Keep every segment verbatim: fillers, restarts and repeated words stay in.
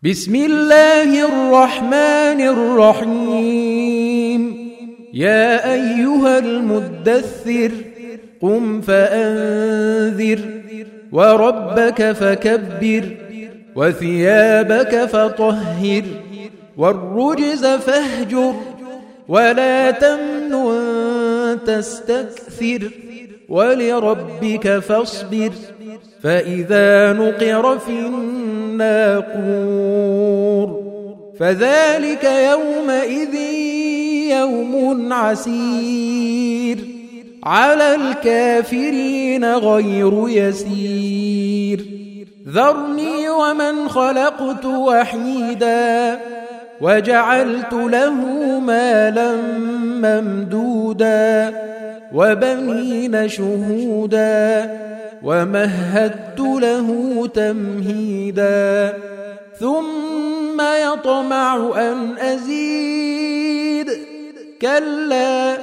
بسم الله الرحمن الرحيم. يا أيها المدثر قم فأنذر وربك فكبر وثيابك فطهر والرجز فاهجر ولا تمنن تستكثر ولربك فاصبر فإذا نقر في الناقور فذلك يومئذ يوم عسير على الكافرين غير يسير. ذرني ومن خلقت وحيدا وجعلت له مالا ممدودا وبنين شهودا ومهدت له تمهيدا ثم يطمع أن أزيد كلا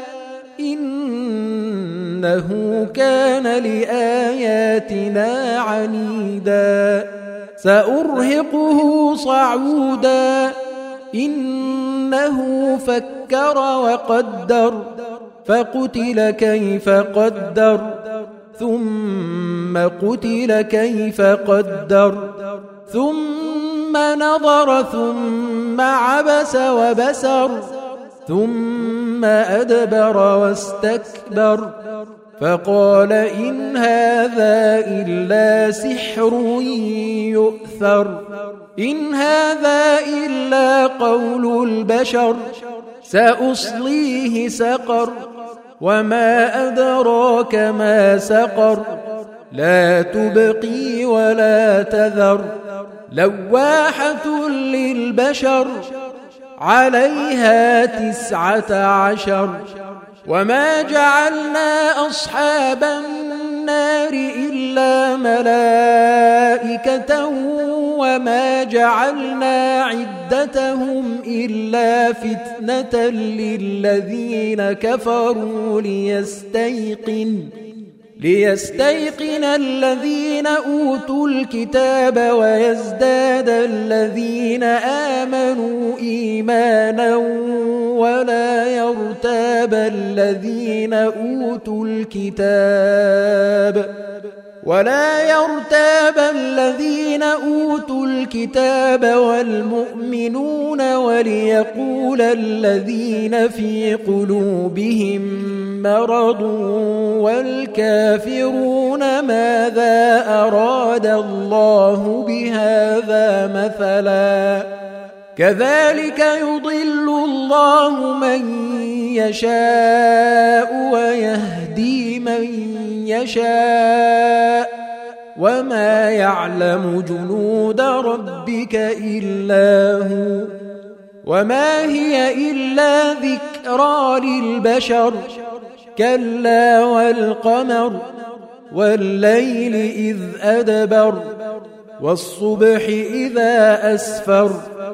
إنه كان لآياتنا عنيدا سأرهقه صعودا إنه فكر وقدر فقتل كيف قدر ثم قتل كيف قدر ثم نظر ثم عبس وبسر ثم أدبر واستكبر فقال إن هذا إلا سحر يؤثر إن هذا إلا قول البشر سأصليه سقر وما أدراك ما سقر لا تبقي ولا تذر لواحة للبشر عليها تسعة عشر وما جعلنا أصحاب النار إلا ملائكة وما جعلنا عدتهم إلا فتنة للذين كفروا ليستيقن ليستيقن الذين أوتوا الكتاب ويزداد الذين آمنوا إيمانا ولا يرتاب الذين أوتوا الكتاب ولا يرتاب الذين أوتوا الكتاب والمؤمنون وليقول الذين في قلوبهم مرض والكافرون ماذا أراد الله بهذا مثلا كذلك يضل الله من يشاء ويهدي من يشاء وما يعلم جنود ربك إلا هو وما هي إلا ذكرى للبشر كلا والقمر والليل إذ أدبر والصبح إذا أسفر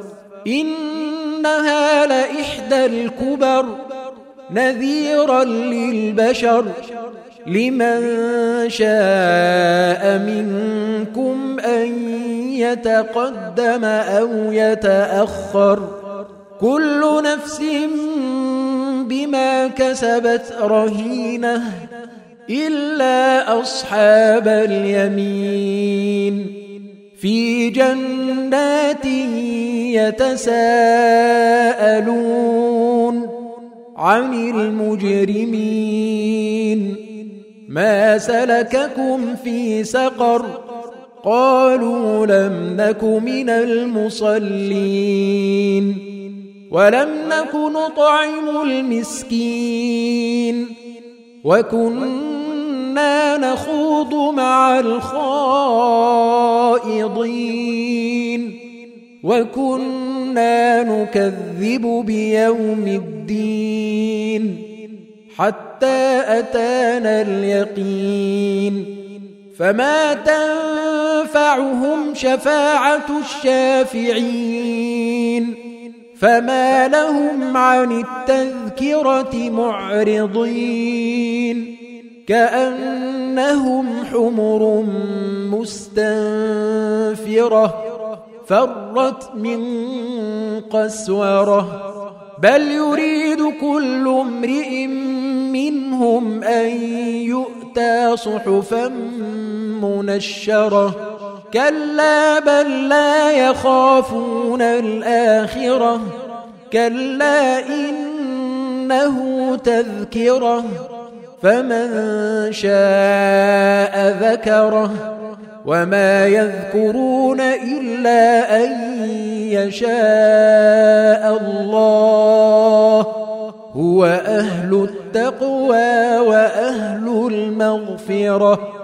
إنها لإحدى الكبر نذيرا للبشر لمن شاء منكم أن يتقدم أو يتأخر كل نفس بما كسبت رهينة إلا أصحاب اليمين في جنات يتساءلون عن المجرمين ما سلككم في سقر قالوا لم نك من المصلين ولم نك نطعم المسكين وكنا نخوض مع الخائضين وكنا نكذب بيوم الدين حتى أتانا اليقين فما تنفعهم شفاعة الشافعين فما لهم عن التذكرة معرضين كأنهم حمر مستنفرة فرت من قسورة بل يريد كل امرئ منهم أن يؤتى صحفا منشرة كلا بل لا يخافون الآخرة كلا إنه تذكرة فمن شاء ذكره وما يذكرون إلا أن يشاء الله هو أهل التقوى وأهل المغفرة